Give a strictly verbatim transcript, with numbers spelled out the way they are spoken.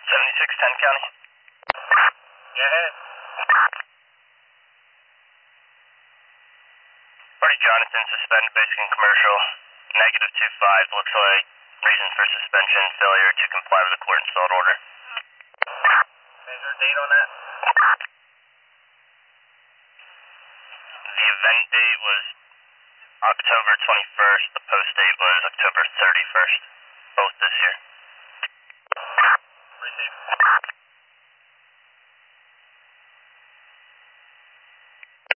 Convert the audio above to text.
seventy-six ten County. Yeah. Party Jonathan, suspended basic and commercial. Negative two five. Looks like reason for suspension, failure to comply with the court installed order. Is there a date on that? The event date was October twenty-first. The post date was October thirty-first.